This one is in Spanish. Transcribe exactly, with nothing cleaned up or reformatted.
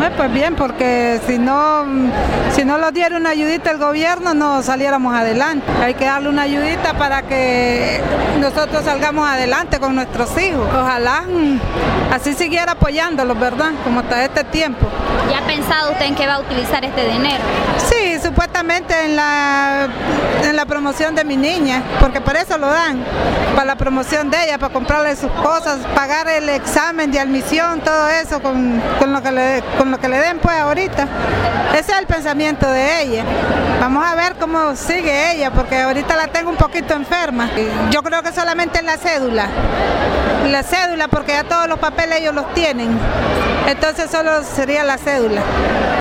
Eh, Pues bien, porque si no, si no nos diera una ayudita el gobierno no saliéramos adelante. Hay que darle una ayudita para que nosotros salgamos adelante con nuestros hijos. Ojalá mm, así siguiera apoyándolos, ¿verdad? Como hasta este tiempo. ¿Ya ha pensado usted en qué va a utilizar este dinero? Sí, supuestamente en la, en la promoción de mi niña, porque por eso lo dan, para la promoción de ella, para comprarle sus cosas, pagar el examen de admisión, todo eso con, con, lo, que le, con lo que le den pues ahorita. Ese es el pensamiento de ella. Vamos a ver cómo sigue ella, porque ahorita la tengo un poquito enferma. Yo creo que solamente en la cédula, la cédula, porque ya todos los papeles ellos los tienen, entonces solo sería la cédula.